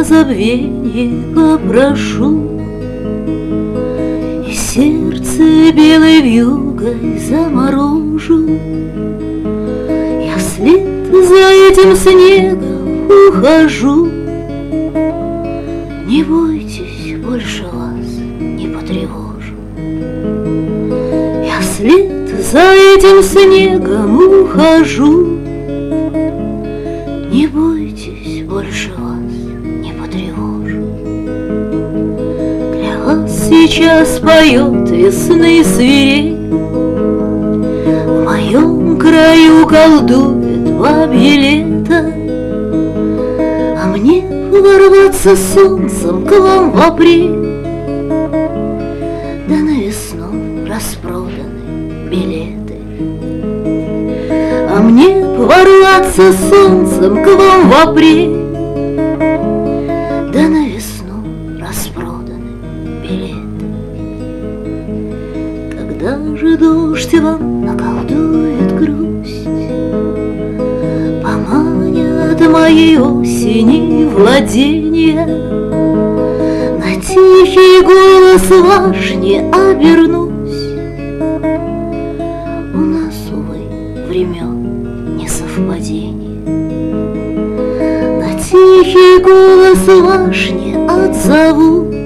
забвенье попрошу, и сердце белой вьюгой заморожу. Я вслед за этим снегом ухожу. Не бойтесь, больше вас не потревожу. Я вслед за этим снегом ухожу. Не бойтесь, больше вас не потревожу. Для вас сейчас поет весны свирель, в моем краю колдует бабье лето, а мне ворваться солнцем к вам в апрель, да на весну распроданы билеты. А мне ворваться солнцем к вам в апрель, да на весну распроданы билеты. Когда же дождь вам наколдует грусть, поманят моей осени владения, на тихий голос ваш не обернусь. У нас, увы, времен не совпадение. На тихий голос ваш не отзовусь.